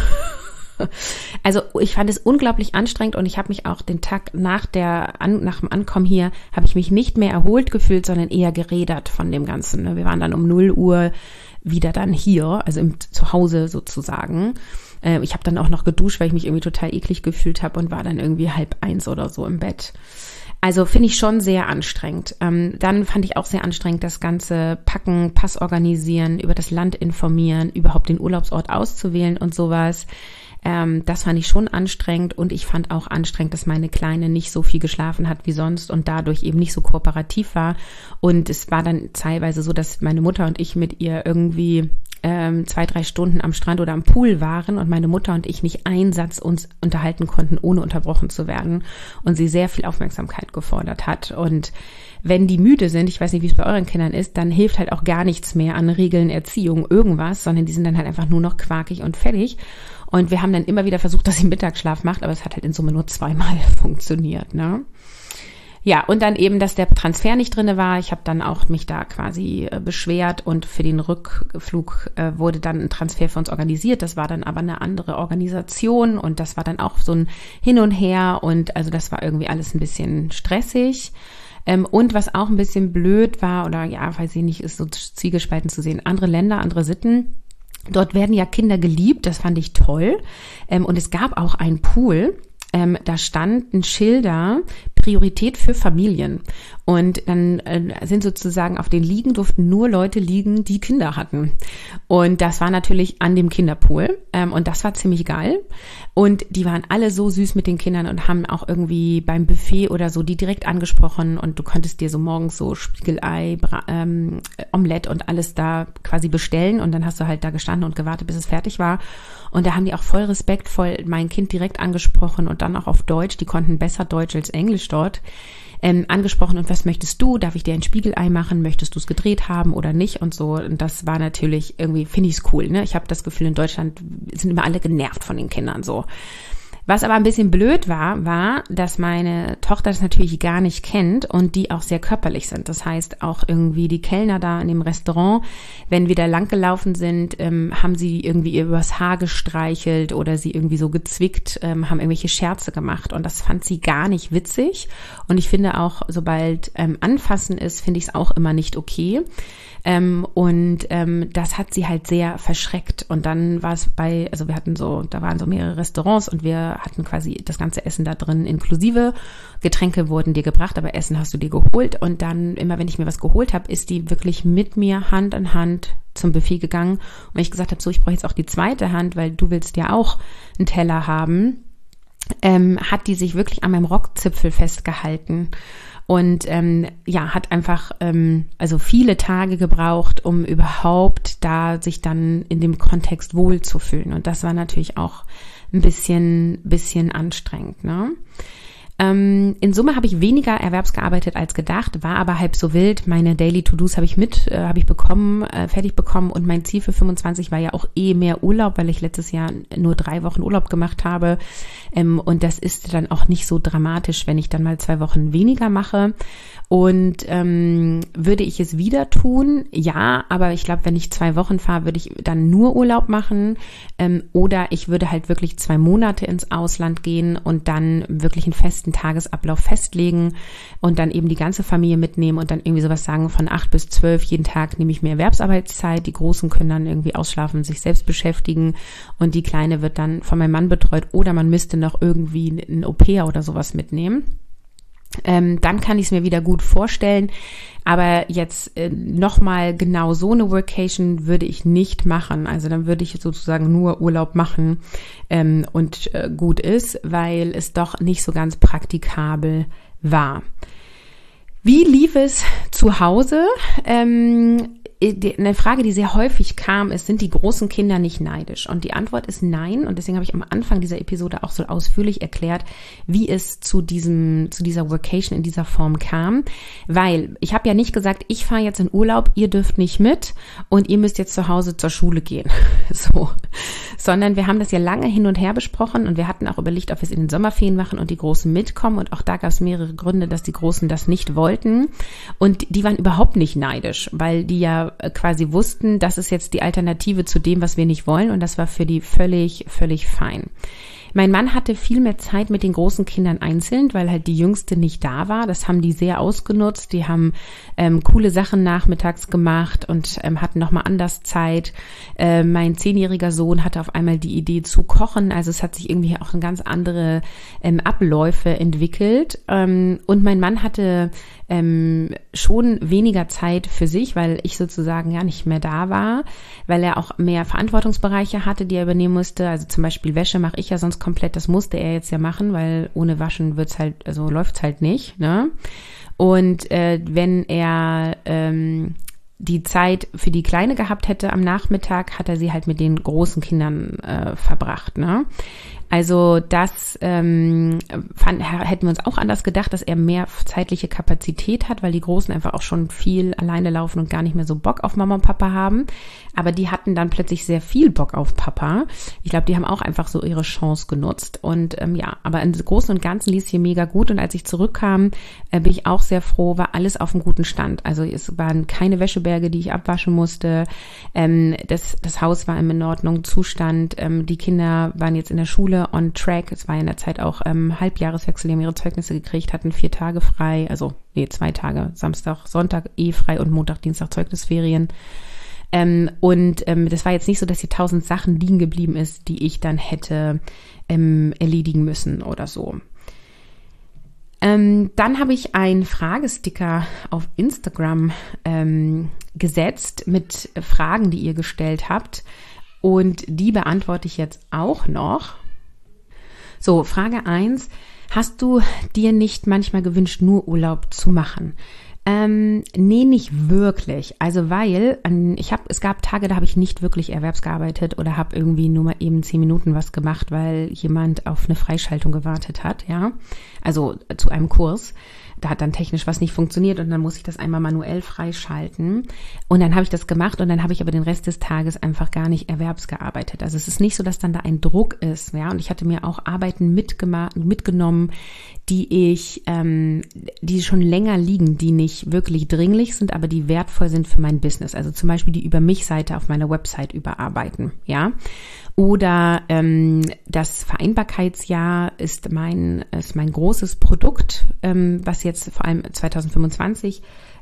Also ich fand es unglaublich anstrengend und ich habe mich auch den Tag nach der an, nach dem Ankommen hier, habe ich mich nicht mehr erholt gefühlt, sondern eher gerädert von dem Ganzen. Wir waren dann um null Uhr wieder dann hier, also im Zuhause sozusagen. Äh, ich habe dann auch noch geduscht, weil ich mich irgendwie total eklig gefühlt habe und war dann irgendwie halb eins oder so im Bett. Also finde ich schon sehr anstrengend. Ähm, dann fand ich auch sehr anstrengend, das ganze Packen, Pass organisieren, über das Land informieren, überhaupt den Urlaubsort auszuwählen und sowas. Ähm, das fand ich schon anstrengend und ich fand auch anstrengend, dass meine Kleine nicht so viel geschlafen hat wie sonst und dadurch eben nicht so kooperativ war. Und es war dann teilweise so, dass meine Mutter und ich mit ihr irgendwie ähm, zwei, drei Stunden am Strand oder am Pool waren und meine Mutter und ich nicht einen Satz uns unterhalten konnten, ohne unterbrochen zu werden und sie sehr viel Aufmerksamkeit gefordert hat. Und wenn die müde sind, ich weiß nicht, wie es bei euren Kindern ist, dann hilft halt auch gar nichts mehr an Regeln, Erziehung, irgendwas, sondern die sind dann halt einfach nur noch quakig und fertig. Und wir haben dann immer wieder versucht, dass sie Mittagsschlaf macht, aber es hat halt in Summe nur zweimal funktioniert, ne? Ja, und dann eben, dass der Transfer nicht drinne war. Ich habe dann auch mich da quasi äh, beschwert und für den Rückflug äh, wurde dann ein Transfer für uns organisiert. Das war dann aber eine andere Organisation und das war dann auch so ein Hin und Her und also das war irgendwie alles ein bisschen stressig. Ähm, und was auch ein bisschen blöd war oder ja, weiß ich nicht, ist so zwiegespalten zu sehen. Andere Länder, andere Sitten. Dort werden ja Kinder geliebt, das fand ich toll. Ähm, und es gab auch einen Pool, ähm, da standen Schilder, Priorität für Familien. Und dann äh, sind sozusagen auf den Liegen durften nur Leute liegen, die Kinder hatten. Und das war natürlich an dem Kinderpool. Ähm, und das war ziemlich geil. Und die waren alle so süß mit den Kindern und haben auch irgendwie beim Buffet oder so die direkt angesprochen. Und du konntest dir so morgens so Spiegelei, Bra- ähm, Omelette und alles da quasi bestellen. Und dann hast du halt da gestanden und gewartet, bis es fertig war. Und da haben die auch voll respektvoll mein Kind direkt angesprochen und dann auch auf Deutsch. Die konnten besser Deutsch als Englisch dort. Ähm, angesprochen und was möchtest du? Darf ich dir ein Spiegelei machen? Möchtest du es gedreht haben oder nicht? Und so. Und das war natürlich irgendwie, finde ich es cool. Ne? Ich habe das Gefühl, in Deutschland sind immer alle genervt von den Kindern so. Was aber ein bisschen blöd war, war, dass meine Tochter das natürlich gar nicht kennt und die auch sehr körperlich sind. Das heißt, auch irgendwie die Kellner da in dem Restaurant, wenn wir da lang gelaufen sind, ähm, haben sie irgendwie ihr übers Haar gestreichelt oder sie irgendwie so gezwickt, ähm, haben irgendwelche Scherze gemacht und das fand sie gar nicht witzig. Und ich finde auch, sobald ähm, Anfassen ist, finde ich es auch immer nicht okay. Ähm, und ähm, das hat sie halt sehr verschreckt. Und dann war es bei, also wir hatten so, da waren so mehrere Restaurants und wir hatten quasi das ganze Essen da drin inklusive. Getränke wurden dir gebracht, aber Essen hast du dir geholt. Und dann, immer wenn ich mir was geholt habe, ist die wirklich mit mir Hand in Hand zum Buffet gegangen. Und wenn ich gesagt habe, so, ich brauche jetzt auch die zweite Hand, weil du willst ja auch einen Teller haben, ähm, hat die sich wirklich an meinem Rockzipfel festgehalten. Und ähm, ja, hat einfach ähm, also viele Tage gebraucht, um überhaupt da sich dann in dem Kontext wohlzufühlen. Und das war natürlich auch ein bisschen, bisschen anstrengend, ne? Ähm, in Summe habe ich weniger erwerbsgearbeitet als gedacht, war aber halb so wild. Meine Daily To-Dos habe ich mit, äh, habe ich bekommen, äh, fertig bekommen. Und mein Ziel für fünfundzwanzig war ja auch eh mehr Urlaub, weil ich letztes Jahr nur drei Wochen Urlaub gemacht habe. Ähm, und das ist dann auch nicht so dramatisch, wenn ich dann mal zwei Wochen weniger mache. Und ähm, würde ich es wieder tun? Ja, aber ich glaube, wenn ich zwei Wochen fahre, würde ich dann nur Urlaub machen. Ähm, oder ich würde halt wirklich zwei Monate ins Ausland gehen und dann wirklich einen festen Tagesablauf festlegen und dann eben die ganze Familie mitnehmen und dann irgendwie sowas sagen, von acht bis zwölf jeden Tag nehme ich mir Erwerbsarbeitszeit. Die Großen können dann irgendwie ausschlafen, sich selbst beschäftigen und die Kleine wird dann von meinem Mann betreut oder man müsste noch irgendwie ein Au-pair oder sowas mitnehmen. Ähm, dann kann ich es mir wieder gut vorstellen, aber jetzt äh, nochmal genau so eine Workation würde ich nicht machen, also dann würde ich sozusagen nur Urlaub machen ähm, und äh, gut ist, weil es doch nicht so ganz praktikabel war. Wie lief es zu Hause? Ähm, Eine Frage, die sehr häufig kam, ist, sind die großen Kinder nicht neidisch? Und die Antwort ist nein. Und deswegen habe ich am Anfang dieser Episode auch so ausführlich erklärt, wie es zu diesem, zu dieser Workation in dieser Form kam. Weil ich habe ja nicht gesagt, ich fahre jetzt in Urlaub, ihr dürft nicht mit und ihr müsst jetzt zu Hause zur Schule gehen. So. Sondern wir haben das ja lange hin und her besprochen und wir hatten auch überlegt, ob wir es in den Sommerferien machen und die Großen mitkommen. Und auch da gab es mehrere Gründe, dass die Großen das nicht wollten. Und die waren überhaupt nicht neidisch, weil die ja quasi wussten, das ist jetzt die Alternative zu dem, was wir nicht wollen und das war für die völlig, völlig fein. Mein Mann hatte viel mehr Zeit mit den großen Kindern einzeln, weil halt die Jüngste nicht da war. Das haben die sehr ausgenutzt. Die haben ähm, coole Sachen nachmittags gemacht und ähm, hatten nochmal anders Zeit. Äh, mein zehnjähriger Sohn hatte auf einmal die Idee zu kochen. Also es hat sich irgendwie auch eine ganz andere ähm, Abläufe entwickelt. Ähm, und mein Mann hatte ähm, schon weniger Zeit für sich, weil ich sozusagen ja nicht mehr da war, weil er auch mehr Verantwortungsbereiche hatte, die er übernehmen musste. Also zum Beispiel Wäsche mache ich ja sonst komplett, das musste er jetzt ja machen, weil ohne Waschen wird's halt, also läuft's halt nicht, ne? Und äh, wenn er ähm, die Zeit für die Kleine gehabt hätte am Nachmittag, hat er sie halt mit den großen Kindern äh, verbracht, ne? Also das ähm, fand, hätten wir uns auch anders gedacht, dass er mehr zeitliche Kapazität hat, weil die Großen einfach auch schon viel alleine laufen und gar nicht mehr so Bock auf Mama und Papa haben. Aber die hatten dann plötzlich sehr viel Bock auf Papa. Ich glaube, die haben auch einfach so ihre Chance genutzt. Und ähm, ja, aber im Großen und Ganzen lief es hier mega gut. Und als ich zurückkam, äh, bin ich auch sehr froh, war alles auf einem guten Stand. Also es waren keine Wäscheberge, die ich abwaschen musste. Ähm, das, das Haus war im in Ordnung Zustand. Ähm, die Kinder waren jetzt in der Schule on track. Es war in der Zeit auch ähm, Halbjahreswechsel, die haben ihre Zeugnisse gekriegt, hatten vier Tage frei, also nee, zwei Tage, Samstag, Sonntag eh frei und Montag, Dienstag Zeugnisferien. Ähm, und ähm, das war jetzt nicht so, dass hier tausend Sachen liegen geblieben ist, die ich dann hätte ähm, erledigen müssen oder so. Ähm, dann habe ich einen Fragesticker auf Instagram ähm, gesetzt mit Fragen, die ihr gestellt habt. Und die beantworte ich jetzt auch noch. So, Frage eins. Hast du dir nicht manchmal gewünscht, nur Urlaub zu machen? Ähm, nee, nicht wirklich. Also weil ähm, ich habe, es gab Tage, da habe ich nicht wirklich erwerbsgearbeitet oder habe irgendwie nur mal eben zehn Minuten was gemacht, weil jemand auf eine Freischaltung gewartet hat, ja. Also äh, zu einem Kurs. Da hat dann technisch was nicht funktioniert und dann muss ich das einmal manuell freischalten. Und dann habe ich das gemacht und dann habe ich aber den Rest des Tages einfach gar nicht erwerbsgearbeitet. Also es ist nicht so, dass dann da ein Druck ist, ja. Und ich hatte mir auch Arbeiten mitgemacht, mitgenommen, die ich, ähm, die schon länger liegen, die nicht wirklich dringlich sind, aber die wertvoll sind für mein Business. Also zum Beispiel die Über mich-Seite auf meiner Website überarbeiten, ja. Oder ähm, das Vereinbarkeitsjahr ist mein ist mein großes Produkt, ähm, was jetzt vor allem zwanzig fünfundzwanzig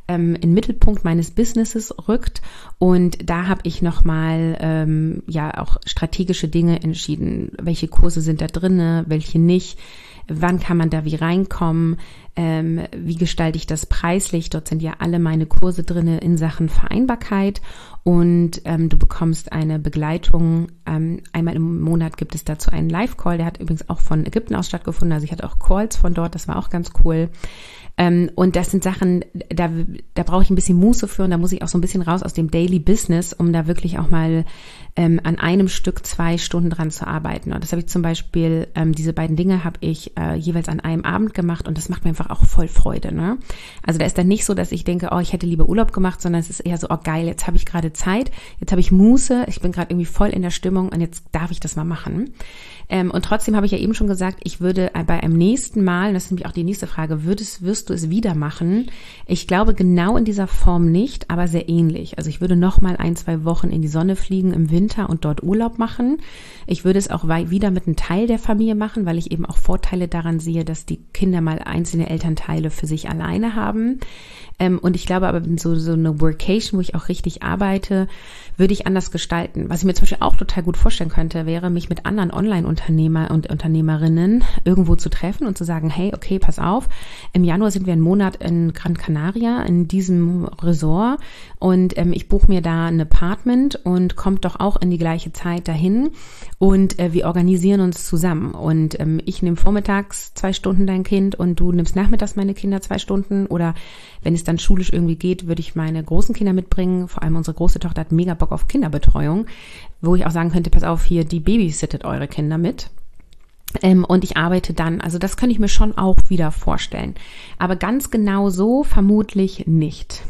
ähm, in den Mittelpunkt meines Businesses rückt. Und da habe ich nochmal ähm, ja auch strategische Dinge entschieden. Welche Kurse sind da drinne, welche nicht? Wann kann man da wie reinkommen? Ähm, wie gestalte ich das preislich? Dort sind ja alle meine Kurse drinne in Sachen Vereinbarkeit. Und ähm, du bekommst eine Begleitung. Ähm, einmal im Monat gibt es dazu einen Live-Call. Der hat übrigens auch von Ägypten aus stattgefunden. Also ich hatte auch Calls von dort. Das war auch ganz cool. Ähm, und das sind Sachen, da, da brauche ich ein bisschen Muße für. Und da muss ich auch so ein bisschen raus aus dem Daily Business, um da wirklich auch mal ähm, an einem Stück zwei Stunden dran zu arbeiten. Und das habe ich zum Beispiel, ähm, diese beiden Dinge habe ich äh, jeweils an einem Abend gemacht. Und das macht mir einfach auch voll Freude. Ne? Also da ist dann nicht so, dass ich denke, oh, ich hätte lieber Urlaub gemacht, sondern es ist eher so, oh geil, jetzt habe ich gerade Zeit, jetzt habe ich Muße, ich bin gerade irgendwie voll in der Stimmung und jetzt darf ich das mal machen. Ähm, und trotzdem habe ich ja eben schon gesagt, ich würde bei einem nächsten Mal, und das ist nämlich auch die nächste Frage, würdest, wirst du es wieder machen? Ich glaube genau in dieser Form nicht, aber sehr ähnlich. Also ich würde noch mal ein, zwei Wochen in die Sonne fliegen im Winter und dort Urlaub machen. Ich würde es auch wieder mit einem Teil der Familie machen, weil ich eben auch Vorteile daran sehe, dass die Kinder mal einzelne Elternteile für sich alleine haben. Ähm, und ich glaube aber, so, so eine Workation, wo ich auch richtig arbeite, würde ich anders gestalten. Was ich mir zum Beispiel auch total gut vorstellen könnte, wäre, mich mit anderen Online-Unternehmer und Unternehmerinnen irgendwo zu treffen und zu sagen, hey, okay, pass auf, im Januar sind wir einen Monat in Gran Canaria, in diesem Resort, und ähm, ich buche mir da ein Apartment und kommt doch auch in die gleiche Zeit dahin, und äh, wir organisieren uns zusammen. Und ähm, ich nehme vormittags zwei Stunden dein Kind und du nimmst nachmittags meine Kinder zwei Stunden, oder wenn es dann schulisch irgendwie geht, würde ich meine großen Kinder mitbringen. Vor allem unsere große Tochter hat mega Bock auf Kinderbetreuung, wo ich auch sagen könnte, pass auf, hier, die babysittet eure Kinder mit. Ähm, und ich arbeite dann. Also das könnte ich mir schon auch wieder vorstellen. Aber ganz genau so vermutlich nicht.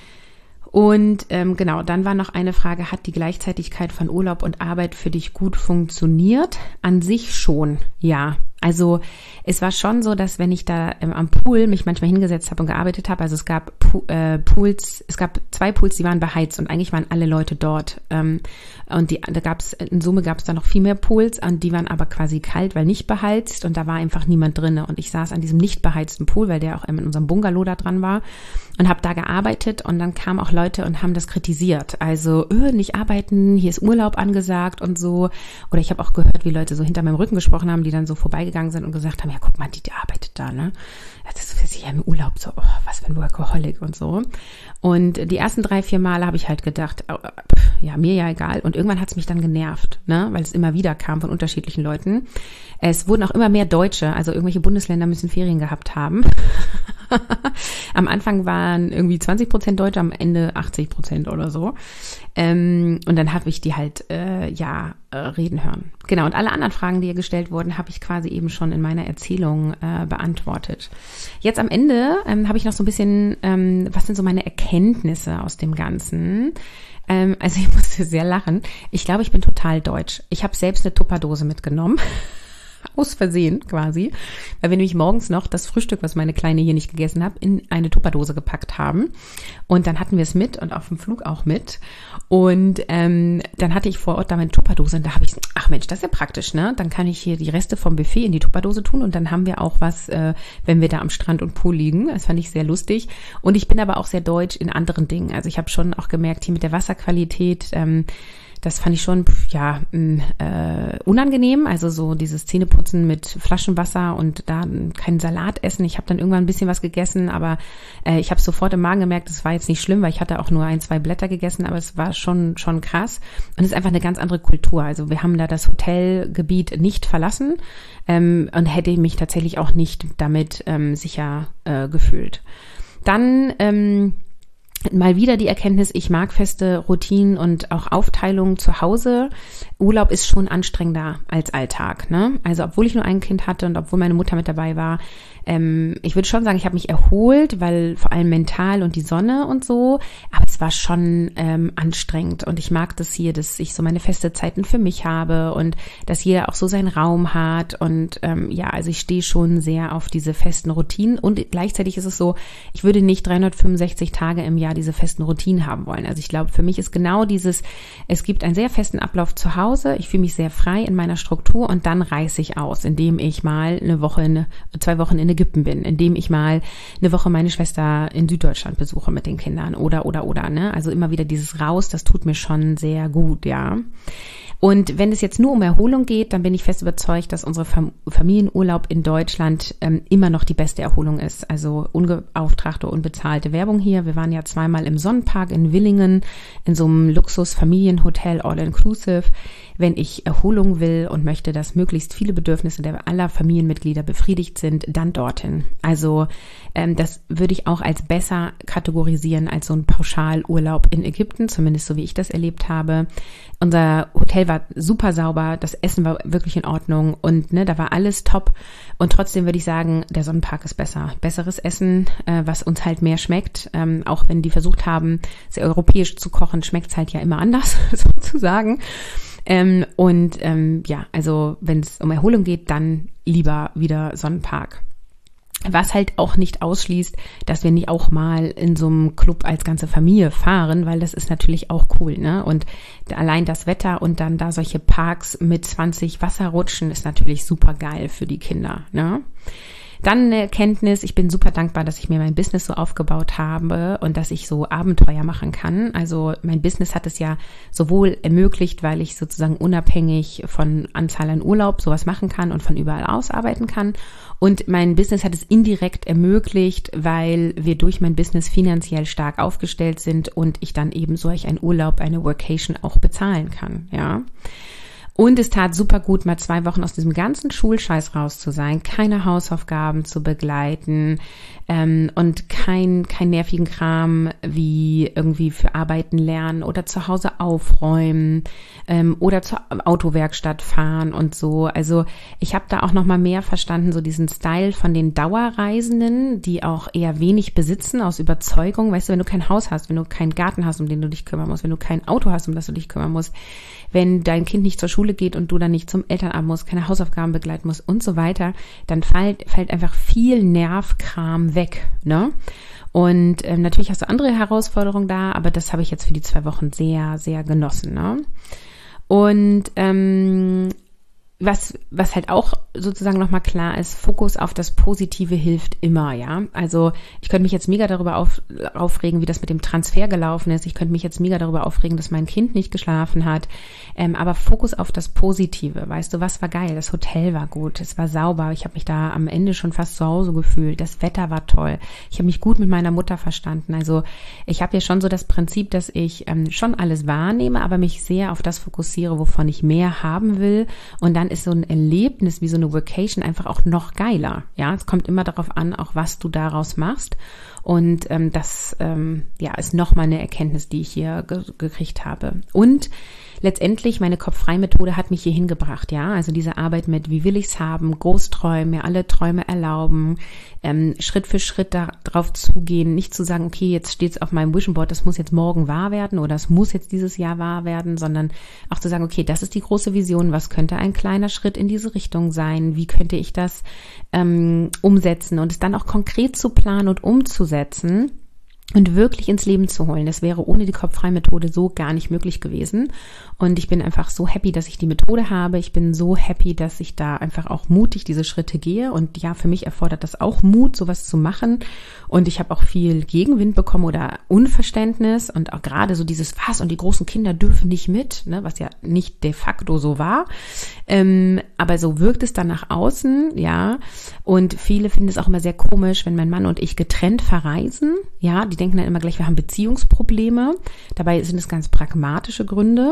Und ähm, genau, dann war noch eine Frage, hat die Gleichzeitigkeit von Urlaub und Arbeit für dich gut funktioniert? An sich schon, ja. Also es war schon so, dass wenn ich da ähm, am Pool mich manchmal hingesetzt habe und gearbeitet habe, also es gab Pu- äh, Pools, es gab zwei Pools, die waren beheizt, und eigentlich waren alle Leute dort. Ähm, und die, da gab es, in Summe gab es da noch viel mehr Pools, und die waren aber quasi kalt, weil nicht beheizt, und da war einfach niemand drinne. Und ich saß an diesem nicht beheizten Pool, weil der auch in unserem Bungalow da dran war, und habe da gearbeitet, und dann kamen auch Leute und haben das kritisiert. Also, öh, nicht arbeiten, hier ist Urlaub angesagt und so. Oder ich habe auch gehört, wie Leute so hinter meinem Rücken gesprochen haben, die dann so vorbeigegangen sind und gesagt haben, ja, guck mal, die, die arbeitet da, ne? Das ist ja im Urlaub so, oh, was für ein Workaholic und so. Und die ersten drei, vier Male habe ich halt gedacht, oh, ja, mir ja egal. Und irgendwann hat es mich dann genervt, ne? Weil es immer wieder kam von unterschiedlichen Leuten. Es wurden auch immer mehr Deutsche, also irgendwelche Bundesländer müssen Ferien gehabt haben. Am Anfang waren irgendwie zwanzig Prozent Deutsche, am Ende achtzig Prozent oder so. Ähm, und dann habe ich die halt, äh, ja, äh, reden hören. Genau, und alle anderen Fragen, die hier gestellt wurden, habe ich quasi eben schon in meiner Erzählung äh, beantwortet. Jetzt am Ende ähm, habe ich noch so ein bisschen, ähm, was sind so meine Erkenntnisse aus dem Ganzen? Ähm, also ich musste sehr lachen. Ich glaube, ich bin total deutsch. Ich habe selbst eine Tupperdose mitgenommen. Aus Versehen quasi, weil wir nämlich morgens noch das Frühstück, was meine Kleine hier nicht gegessen hat, in eine Tupperdose gepackt haben. Und dann hatten wir es mit und auf dem Flug auch mit. Und ähm, dann hatte ich vor Ort da meine Tupperdose, und da habe ich, ach Mensch, das ist ja praktisch, ne? Dann kann ich hier die Reste vom Buffet in die Tupperdose tun, und dann haben wir auch was, äh, wenn wir da am Strand und Pool liegen. Das fand ich sehr lustig. Und ich bin aber auch sehr deutsch in anderen Dingen. Also ich habe schon auch gemerkt, hier mit der Wasserqualität, ähm, das fand ich schon, ja, äh, unangenehm. Also so dieses Zähneputzen mit Flaschenwasser und da keinen Salat essen. Ich habe dann irgendwann ein bisschen was gegessen, aber äh, ich habe sofort im Magen gemerkt, das war jetzt nicht schlimm, weil ich hatte auch nur ein, zwei Blätter gegessen, aber es war schon schon krass. Und es ist einfach eine ganz andere Kultur. Also wir haben da das Hotelgebiet nicht verlassen ähm, und hätte mich tatsächlich auch nicht damit ähm, sicher äh, gefühlt. Dann ähm, mal wieder die Erkenntnis, ich mag feste Routinen und auch Aufteilung zu Hause. Urlaub ist schon anstrengender als Alltag, ne? Also obwohl ich nur ein Kind hatte und obwohl meine Mutter mit dabei war, ähm, ich würde schon sagen, ich habe mich erholt, weil vor allem mental und die Sonne und so, aber es war schon ähm, anstrengend, und ich mag das hier, dass ich so meine feste Zeiten für mich habe und dass jeder auch so seinen Raum hat, und ähm, ja, also ich stehe schon sehr auf diese festen Routinen, und gleichzeitig ist es so, ich würde nicht dreihundertfünfundsechzig Tage im Jahr diese festen Routinen haben wollen. Also ich glaube, für mich ist genau dieses, es gibt einen sehr festen Ablauf zu Hause, ich fühle mich sehr frei in meiner Struktur, und dann reiße ich aus, indem ich mal eine Woche, eine, zwei Wochen in eine Ägypten bin, indem ich mal eine Woche meine Schwester in Süddeutschland besuche mit den Kindern oder, oder, oder, ne? Also immer wieder dieses Raus, das tut mir schon sehr gut, ja. Und wenn es jetzt nur um Erholung geht, dann bin ich fest überzeugt, dass unsere Fam- Familienurlaub in Deutschland ähm, immer noch die beste Erholung ist. Also ungeauftragte, unbezahlte Werbung hier. Wir waren ja zweimal im Sonnenpark in Willingen, in so einem Luxus-Familienhotel, all-inclusive. Wenn ich Erholung will und möchte, dass möglichst viele Bedürfnisse der aller Familienmitglieder befriedigt sind, dann dorthin. Also ähm, das würde ich auch als besser kategorisieren als so ein Pauschalurlaub in Ägypten, zumindest so wie ich das erlebt habe. Unser Hotel war super sauber, das Essen war wirklich in Ordnung und ne, da war alles top. Und trotzdem würde ich sagen, der Sonnenpark ist besser. Besseres Essen, äh, was uns halt mehr schmeckt. Ähm, auch wenn die versucht haben, sehr europäisch zu kochen, schmeckt es halt ja immer anders, sozusagen. Ähm, und ähm, ja, also wenn es um Erholung geht, dann lieber wieder Sonnenpark. Was halt auch nicht ausschließt, dass wir nicht auch mal in so einem Club als ganze Familie fahren, weil das ist natürlich auch cool, ne? Und allein das Wetter und dann da solche Parks mit zwanzig Wasserrutschen ist natürlich super geil für die Kinder, ne? Dann eine Erkenntnis, ich bin super dankbar, dass ich mir mein Business so aufgebaut habe und dass ich so Abenteuer machen kann. Also mein Business hat es ja sowohl ermöglicht, weil ich sozusagen unabhängig von Anzahl an Urlaub sowas machen kann und von überall aus arbeiten kann. Und mein Business hat es indirekt ermöglicht, weil wir durch mein Business finanziell stark aufgestellt sind und ich dann eben solch ein Urlaub, eine Workation auch bezahlen kann, ja. Und es tat super gut, mal zwei Wochen aus diesem ganzen Schulscheiß raus zu sein, keine Hausaufgaben zu begleiten ähm, und kein kein nervigen Kram wie irgendwie für Arbeiten lernen oder zu Hause aufräumen ähm, oder zur Autowerkstatt fahren und so. Also ich habe da auch noch mal mehr verstanden, so diesen Style von den Dauerreisenden, die auch eher wenig besitzen aus Überzeugung. Weißt du, wenn du kein Haus hast, wenn du keinen Garten hast, um den du dich kümmern musst, wenn du kein Auto hast, um das du dich kümmern musst, wenn dein Kind nicht zur Schule geht und du dann nicht zum Elternabend musst, keine Hausaufgaben begleiten musst und so weiter, dann fällt, fällt einfach viel Nervkram weg, ne? Und ähm, natürlich hast du andere Herausforderungen da, aber das habe ich jetzt für die zwei Wochen sehr, sehr genossen, ne? Und ähm, Was, was halt auch sozusagen nochmal klar ist, Fokus auf das Positive hilft immer, ja. Also ich könnte mich jetzt mega darüber auf, aufregen, wie das mit dem Transfer gelaufen ist. Ich könnte mich jetzt mega darüber aufregen, dass mein Kind nicht geschlafen hat. Ähm, aber Fokus auf das Positive, weißt du, was war geil? Das Hotel war gut, es war sauber. Ich habe mich da am Ende schon fast zu Hause gefühlt. Das Wetter war toll. Ich habe mich gut mit meiner Mutter verstanden. Also ich habe ja schon so das Prinzip, dass ich ähm, schon alles wahrnehme, aber mich sehr auf das fokussiere, wovon ich mehr haben will. Und dann ist so ein Erlebnis wie so eine Vacation einfach auch noch geiler. Ja, es kommt immer darauf an, auch was du daraus machst. Und ähm, das ähm, ja, ist nochmal eine Erkenntnis, die ich hier ge- gekriegt habe. Und letztendlich, meine Kopf-frei-Methode hat mich hier hingebracht, ja, also diese Arbeit mit, wie will ich's haben, Großträume, mir alle Träume erlauben, ähm, Schritt für Schritt darauf zugehen, nicht zu sagen, okay, jetzt steht's auf meinem Vision Board, das muss jetzt morgen wahr werden oder es muss jetzt dieses Jahr wahr werden, sondern auch zu sagen, okay, das ist die große Vision, was könnte ein kleiner Schritt in diese Richtung sein, wie könnte ich das ähm, umsetzen und es dann auch konkret zu planen und umzusetzen und wirklich ins Leben zu holen. Das wäre ohne die Kopf-frei-Methode so gar nicht möglich gewesen. Und ich bin einfach so happy, dass ich die Methode habe. Ich bin so happy, dass ich da einfach auch mutig diese Schritte gehe. Und ja, für mich erfordert das auch Mut, sowas zu machen. Und ich habe auch viel Gegenwind bekommen oder Unverständnis. Und auch gerade so dieses Was und die großen Kinder dürfen nicht mit, ne, was ja nicht de facto so war. Ähm, aber so wirkt es dann nach außen, ja. Und viele finden es auch immer sehr komisch, wenn mein Mann und ich getrennt verreisen. Ja, die denken dann immer gleich, wir haben Beziehungsprobleme. Dabei sind es ganz pragmatische Gründe.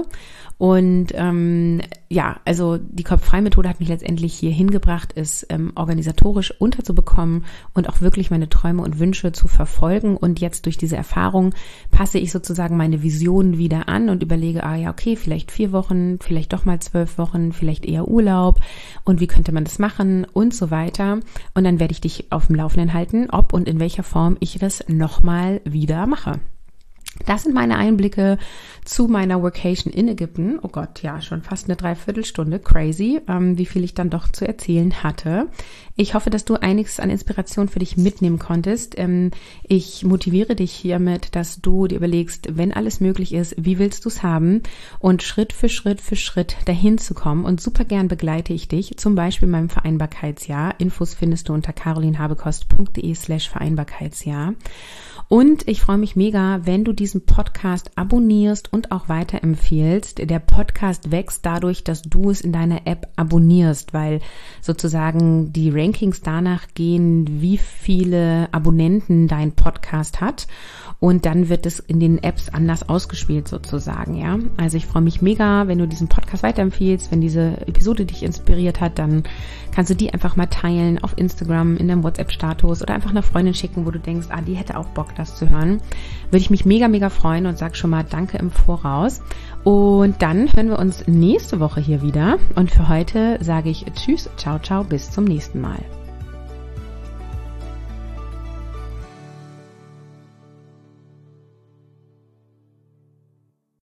Und ähm, ja, also die Kopf-frei-Methode hat mich letztendlich hier hingebracht, es ähm, organisatorisch unterzubekommen und auch wirklich meine Träume und Wünsche zu verfolgen. Und jetzt durch diese Erfahrung passe ich sozusagen meine Visionen wieder an und überlege, ah ja, okay, vielleicht vier Wochen, vielleicht doch mal zwölf Wochen, vielleicht eher Urlaub und wie könnte man das machen und so weiter. Und dann werde ich dich auf dem Laufenden halten, ob und in welcher Form ich das nochmal wieder mache. Das sind meine Einblicke zu meiner Workation in Ägypten. Oh Gott, ja, schon fast eine Dreiviertelstunde. Crazy, ähm, wie viel ich dann doch zu erzählen hatte. Ich hoffe, dass du einiges an Inspiration für dich mitnehmen konntest. Ähm, ich motiviere dich hiermit, dass du dir überlegst, wenn alles möglich ist, wie willst du es haben? Und Schritt für Schritt für Schritt dahin zu kommen. Und super gern begleite ich dich, zum Beispiel in meinem Vereinbarkeitsjahr. Infos findest du unter carolinhabekost.de slash Vereinbarkeitsjahr. Und ich freue mich mega, wenn du diesen Podcast abonnierst und auch weiterempfiehlst. Der Podcast wächst dadurch, dass du es in deiner App abonnierst, weil sozusagen die Rankings danach gehen, wie viele Abonnenten dein Podcast hat. Und dann wird es in den Apps anders ausgespielt sozusagen, ja. Also ich freue mich mega, wenn du diesen Podcast weiterempfiehlst, wenn diese Episode dich inspiriert hat, dann kannst du die einfach mal teilen auf Instagram, in deinem WhatsApp-Status oder einfach einer Freundin schicken, wo du denkst, ah, die hätte auch Bock, das zu hören. Würde ich mich mega, mega freuen und sag schon mal Danke im Voraus. Und dann hören wir uns nächste Woche hier wieder. Und für heute sage ich Tschüss, ciao, ciao, bis zum nächsten Mal.